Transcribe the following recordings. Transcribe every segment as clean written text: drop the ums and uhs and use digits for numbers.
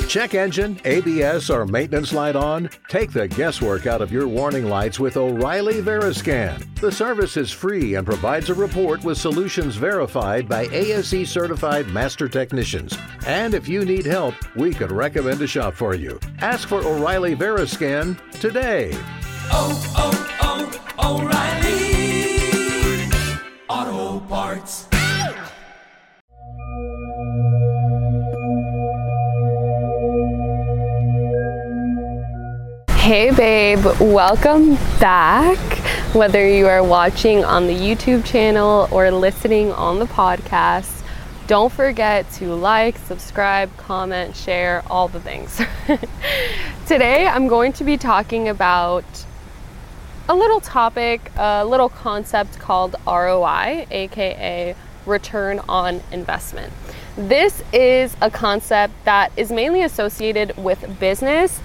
Check engine, ABS, or maintenance light on? Take the guesswork out of your warning lights with O'Reilly Veriscan. The service is free and provides a report with solutions verified by ASE certified master technicians. And if you need help, we could recommend a shop for you. Ask for O'Reilly Veriscan today. O'Reilly Auto Parts. Hey babe, welcome back. Whether you are watching on the YouTube channel or listening on the podcast, don't forget to like, subscribe, comment, share, all the things. Today I'm going to be talking about a little topic, a little concept called ROI, aka return on investment. This is a concept that is mainly associated with business,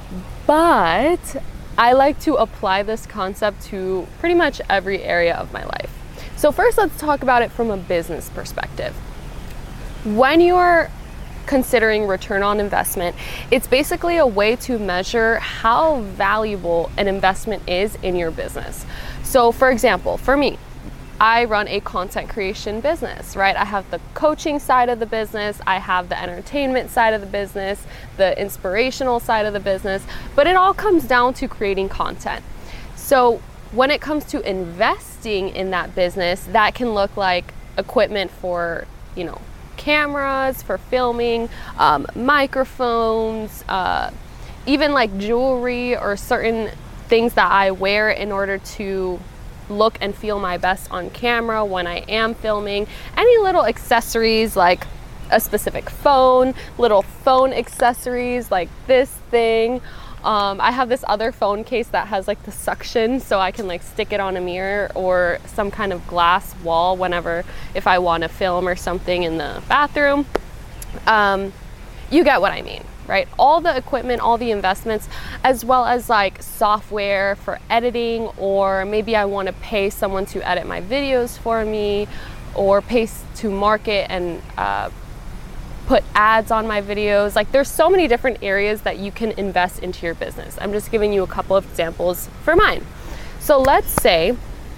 but I like to apply this concept to pretty much every area of my life. So first, let's talk about it from a business perspective. When you're considering return on investment, it's basically a way to measure how valuable an investment is in your business. So for example, for me, I run a content creation business, right? I have the coaching side of the business, I have the entertainment side of the business, the inspirational side of the business, but it all comes down to creating content. So when it comes to investing in that business, that can look like equipment for, cameras, for filming, microphones, even like jewelry or certain things that I wear in order to look and feel my best on camera when I am filming. Any little accessories like a specific phone, little phone accessories like this thing. I have this other phone case that has like the suction, so I can like stick it on a mirror or some kind of glass wall if I want to film or something in the bathroom. You get what I mean, right? All the equipment, all the investments, as well as like software for editing, or maybe I want to pay someone to edit my videos for me, or pay to market and put ads on my videos. Like there's so many different areas that you can invest into your business. I'm just giving you a couple of examples for mine. So let's say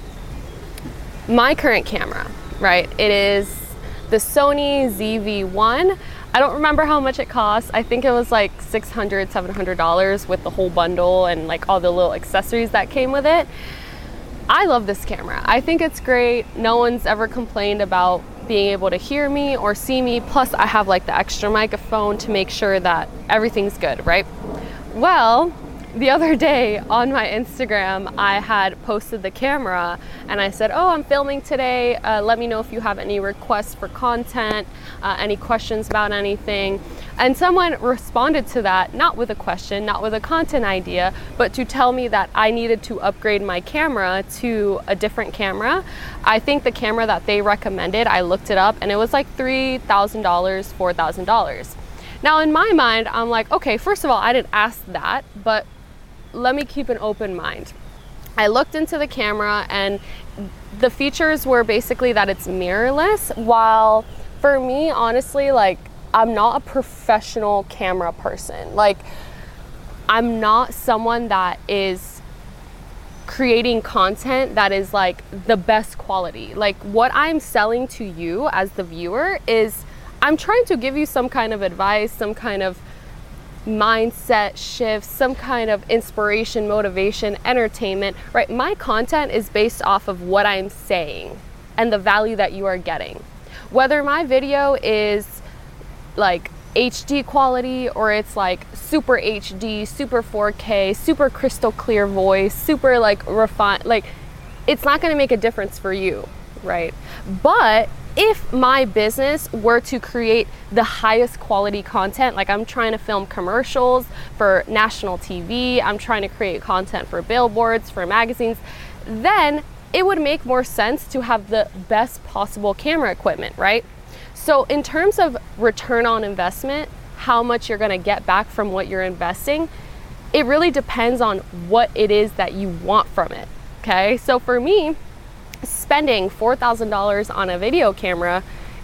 my current camera, right? It is the Sony ZV-1. I don't remember how much it costs. I think it was like $600, $700 with the whole bundle and like all the little accessories that came with it. I love this camera. I think it's great. No one's ever complained about being able to hear me or see me. Plus I have like the extra microphone to make sure that everything's good, right? Well, the other day on my Instagram, I had posted the camera and I said, I'm filming today. Let me know if you have any requests for content, any questions about anything. And someone responded to that, not with a question, not with a content idea, but to tell me that I needed to upgrade my camera to a different camera. I think the camera that they recommended, I looked it up and it was like $3,000, $4,000. Now in my mind, I'm like, okay, first of all, I didn't ask that, but let me keep an open mind. I looked into the camera and the features were basically that it's mirrorless, while for me, honestly, like I'm not a professional camera person. Like I'm not someone that is creating content that is like the best quality. Like what I'm selling to you as the viewer is I'm trying to give you some kind of advice, some kind of mindset shift, some kind of inspiration, motivation, entertainment, right? My content is based off of what I'm saying and the value that you are getting. Whether my video is like HD quality or it's like super HD, super 4K, super crystal clear voice, super like refined, like it's not going to make a difference for you, right? But if my business were to create the highest quality content, like I'm trying to film commercials for national TV, I'm trying to create content for billboards, for magazines, then it would make more sense to have the best possible camera equipment, right? So in terms of return on investment, how much you're gonna get back from what you're investing, it really depends on what it is that you want from it, okay? So for me, spending $4,000 on a video camera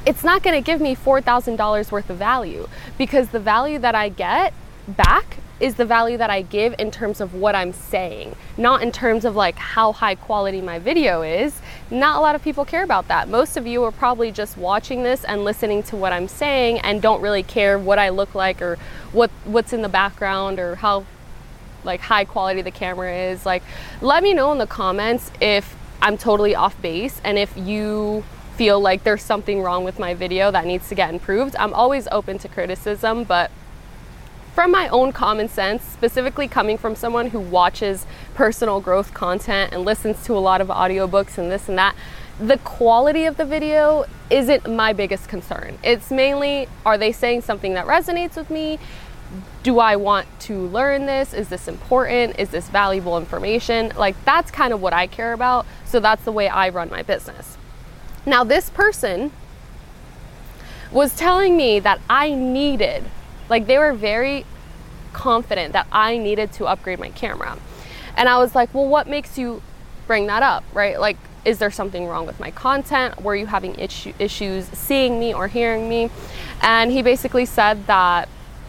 it's not going to give me $4,000 worth of value, because the value that I get back is the value that I give in terms of what I'm saying, not in terms of like how high quality my video is. Not a lot of people care about that. Most of you are probably just watching this and listening to what I'm saying and don't really care what I look like or what's in the background or how like high quality the camera is. Like, let me know in the comments if I'm totally off base and if you feel like there's something wrong with my video that needs to get improved. I'm always open to criticism, but from my own common sense, specifically coming from someone who watches personal growth content and listens to a lot of audiobooks and this and that, the quality of the video isn't my biggest concern. It's mainly, are they saying something that resonates with me? Do I want to learn this? Is this important? Is this valuable information? Like, that's kind of what I care about. So that's the way I run my business. Now, this person was telling me that I needed, like, they were very confident that I needed to upgrade my camera. And I was like, well, what makes you bring that up, right? Like, is there something wrong with my content? Were you having issues seeing me or hearing me? And he basically said that,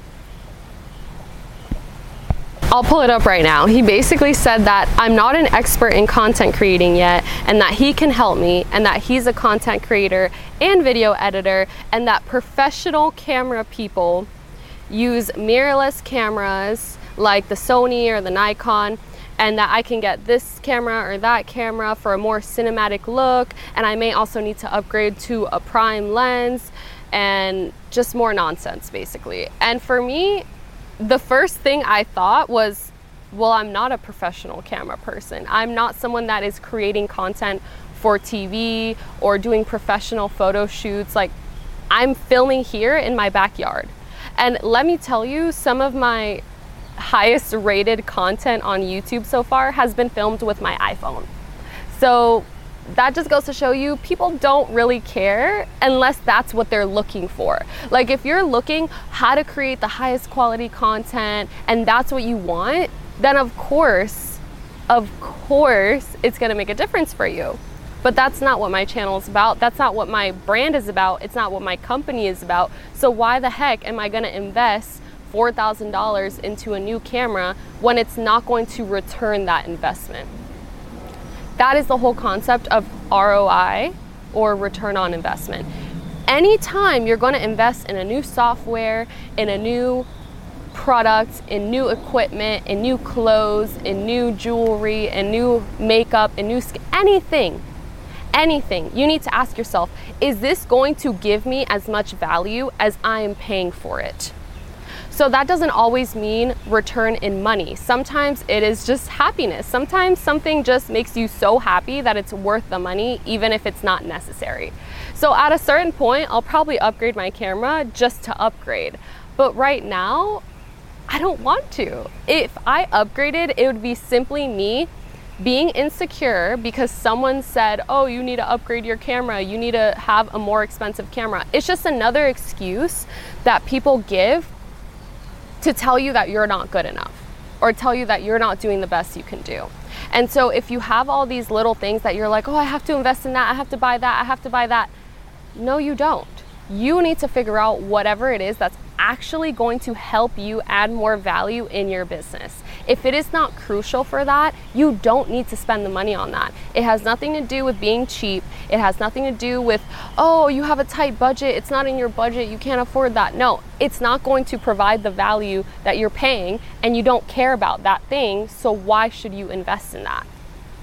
I'll pull it up right now. He basically said that I'm not an expert in content creating yet, and that he can help me, and that he's a content creator and video editor, and that professional camera people use mirrorless cameras like the Sony or the Nikon, and that I can get this camera or that camera for a more cinematic look, and I may also need to upgrade to a prime lens, and just more nonsense basically. And for me, the first thing I thought was, well, I'm not a professional camera person. I'm not someone that is creating content for TV or doing professional photo shoots. Like, I'm filming here in my backyard. And let me tell you, some of my highest rated content on YouTube so far has been filmed with my iPhone. So that just goes to show you, people don't really care unless that's what they're looking for. Like, if you're looking how to create the highest quality content and that's what you want, then of course it's gonna make a difference for you. But that's not what my channel is about. That's not what my brand is about. It's not what my company is about. So why the heck am I gonna invest $4,000 into a new camera when it's not going to return that investment? That is the whole concept of ROI, or return on investment. Anytime you're going to invest in a new software, in a new product, in new equipment, in new clothes, in new jewelry, in new makeup, in new anything, you need to ask yourself, is this going to give me as much value as I am paying for it? So that doesn't always mean return in money. Sometimes it is just happiness. Sometimes something just makes you so happy that it's worth the money, even if it's not necessary. So at a certain point, I'll probably upgrade my camera just to upgrade. But right now, I don't want to. If I upgraded, it would be simply me being insecure because someone said, oh, you need to upgrade your camera. You need to have a more expensive camera. It's just another excuse that people give to tell you that you're not good enough, or tell you that you're not doing the best you can do. And so if you have all these little things that you're like, oh, I have to invest in that, I have to buy that, I have to buy that. No, you don't. You need to figure out whatever it is that's actually going to help you add more value in your business. If it is not crucial for that, you don't need to spend the money on that. It has nothing to do with being cheap. It has nothing to do with, oh, you have a tight budget, it's not in your budget, you can't afford that. No, it's not going to provide the value that you're paying, and you don't care about that thing, so why should you invest in that?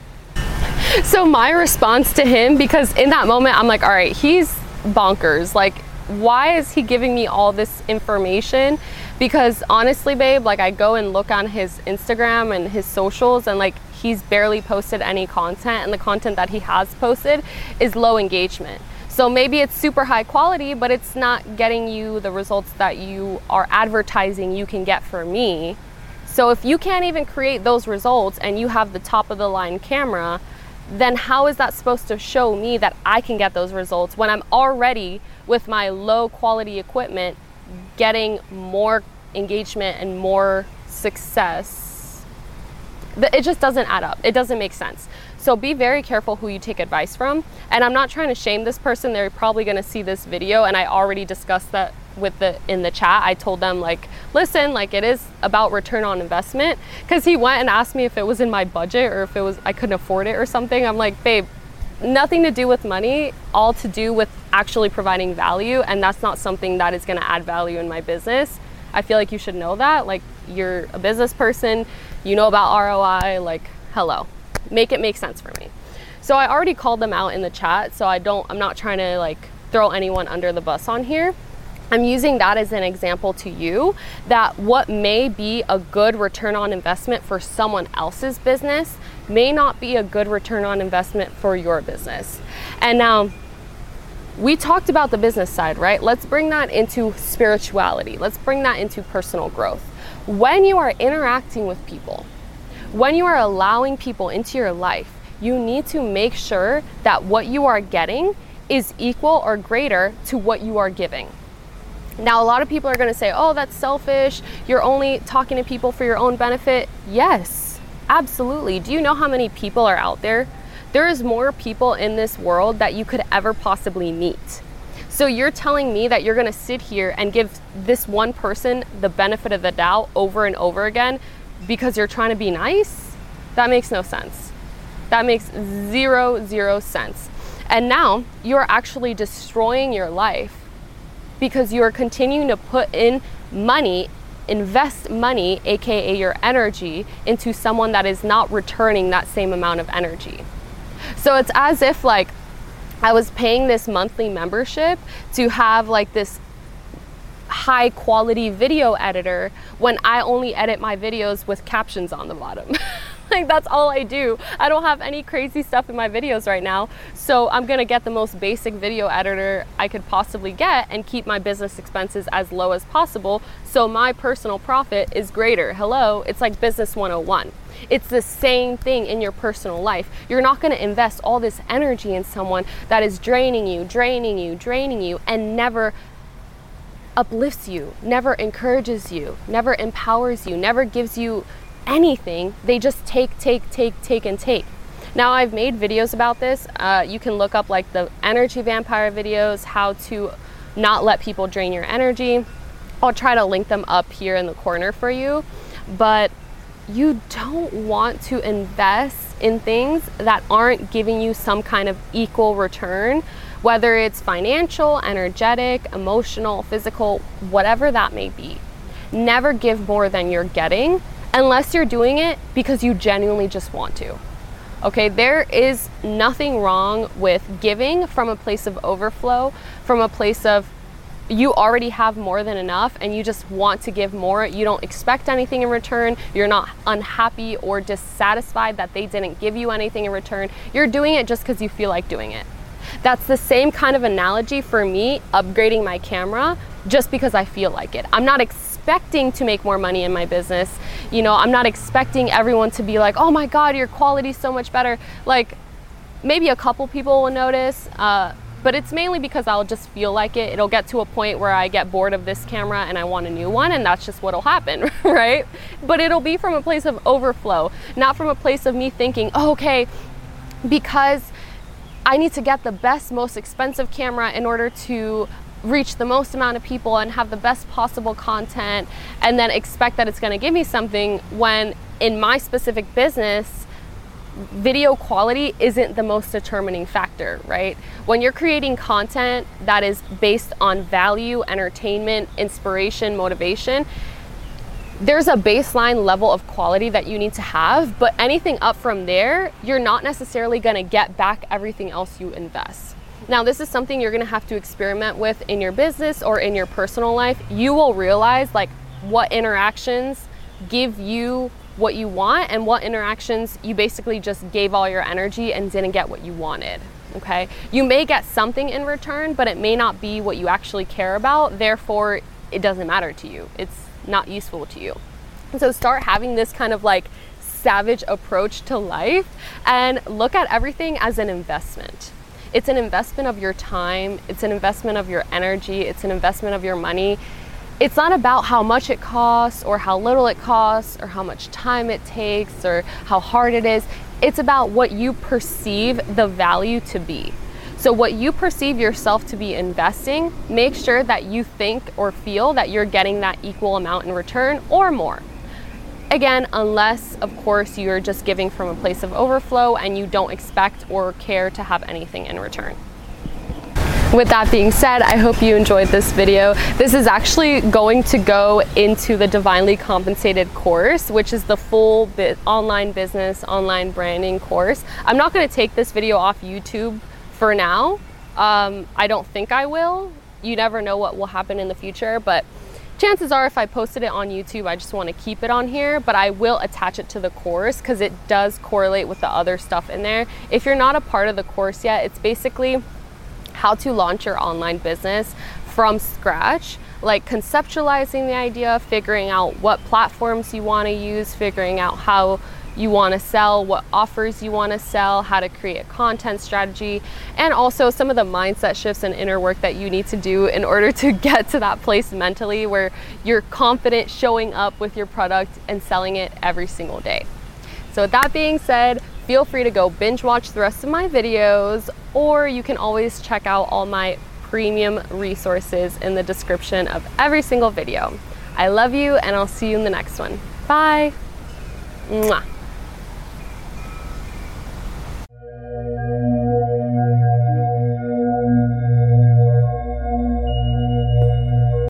So my response to him, because in that moment I'm like, all right, he's bonkers. Like, why is he giving me all this information? Because honestly, babe, like, I go and look on his Instagram and his socials, and like, he's barely posted any content, and the content that he has posted is low engagement. So maybe it's super high quality, but it's not getting you the results that you are advertising you can get for me. So if you can't even create those results and you have the top of the line camera, then how is that supposed to show me that I can get those results when I'm already, with my low quality equipment, getting more engagement and more success It just doesn't add up. It doesn't make sense. So be very careful who you take advice from. And I'm not trying to shame this person. They're probably going to see this video, and I already discussed that in the chat. I told them, like, listen, like, it is about return on investment, because he went and asked me if it was in my budget or if it was I couldn't afford it or something. I'm like, babe, nothing to do with money, all to do with actually providing value, and that's not something that is going to add value in my business. I feel like you should know that. Like, you're a business person, you know about ROI, like, hello, make it make sense for me. So I already called them out in the chat, so I'm not trying to like throw anyone under the bus on here. I'm using that as an example to you that what may be a good return on investment for someone else's business may not be a good return on investment for your business. And now, we talked about the business side, right? Let's bring that into spirituality. Let's bring that into personal growth. When you are interacting with people, when you are allowing people into your life, you need to make sure that what you are getting is equal or greater to what you are giving. Now, a lot of people are going to say, oh, that's selfish. You're only talking to people for your own benefit. Yes, absolutely. Do you know how many people are out there? There is more people in this world that you could ever possibly meet. So you're telling me that you're going to sit here and give this one person the benefit of the doubt over and over again because you're trying to be nice? That makes no sense. That makes zero sense. And now you're actually destroying your life because you are continuing to put in money, invest money, aka your energy, into someone that is not returning that same amount of energy. So it's as if like I was paying this monthly membership to have like this high quality video editor when I only edit my videos with captions on the bottom. Like, that's all I do. I don't have any crazy stuff in my videos right now. So I'm gonna get the most basic video editor I could possibly get and keep my business expenses as low as possible so my personal profit is greater. Hello, it's like business 101. It's the same thing in your personal life. You're not gonna invest all this energy in someone that is draining you, and never uplifts you, never encourages you, never empowers you, never gives you anything. They just take. Now, I've made videos about this. You can look up like the energy vampire videos, how to not let people drain your energy. I'll try to link them up here in the corner for you. But you don't want to invest in things that aren't giving you some kind of equal return, whether it's financial, energetic, emotional, physical, whatever that may be. Never give more than you're getting, unless you're doing it because you genuinely just want to. Okay, there is nothing wrong with giving from a place of overflow, from a place of you already have more than enough and you just want to give more. You don't expect anything in return. You're not unhappy or dissatisfied that they didn't give you anything in return. You're doing it just because you feel like doing it. That's the same kind of analogy for me upgrading my camera just because I feel like it. I'm not expecting to make more money in my business. You know, I'm not expecting everyone to be like, oh my God, your quality's so much better. Like, maybe a couple people will notice, but it's mainly because I'll just feel like it. It'll get to a point where I get bored of this camera and I want a new one, and that's just what'll happen, right? But it'll be from a place of overflow, not from a place of me thinking, oh, okay, because I need to get the best, most expensive camera in order to reach the most amount of people and have the best possible content, and then expect that it's going to give me something, when in my specific business, video quality isn't the most determining factor, right? When you're creating content that is based on value, entertainment, inspiration, motivation, there's a baseline level of quality that you need to have, but anything up from there, you're not necessarily going to get back everything else you invest. Now, this is something you're going to have to experiment with in your business or in your personal life. You will realize like what interactions give you what you want and what interactions you basically just gave all your energy and didn't get what you wanted. Okay? You may get something in return, but it may not be what you actually care about. Therefore, it doesn't matter to you. It's not useful to you. And so start having this kind of like savage approach to life and look at everything as an investment. It's an investment of your time. It's an investment of your energy. It's an investment of your money. it's not about how much it costs or how little it costs or how much time it takes or how hard it is. It's about what you perceive the value to be. So what you perceive yourself to be investing, make sure that you think or feel that you're getting that equal amount in return or more. Again, unless of course you're just giving from a place of overflow and you don't expect or care to have anything in return. With that being said, I hope you enjoyed this video. This is actually going to go into the Divinely Compensated course, which is the full online business, online branding course. I'm not going to take this video off YouTube for now. I don't think I will. You never know what will happen in the future, but chances are if I posted it on YouTube, I just want to keep it on here, but I will attach it to the course because it does correlate with the other stuff in there. If you're not a part of the course yet, it's basically how to launch your online business from scratch, like conceptualizing the idea, figuring out what platforms you want to use, figuring out how you want to sell, what offers you want to sell, how to create a content strategy, and also some of the mindset shifts and inner work that you need to do in order to get to that place mentally where you're confident showing up with your product and selling it every single day. So with that being said, feel free to go binge watch the rest of my videos, or you can always check out all my premium resources in the description of every single video. I love you, and I'll see you in the next one. Bye. Mwah.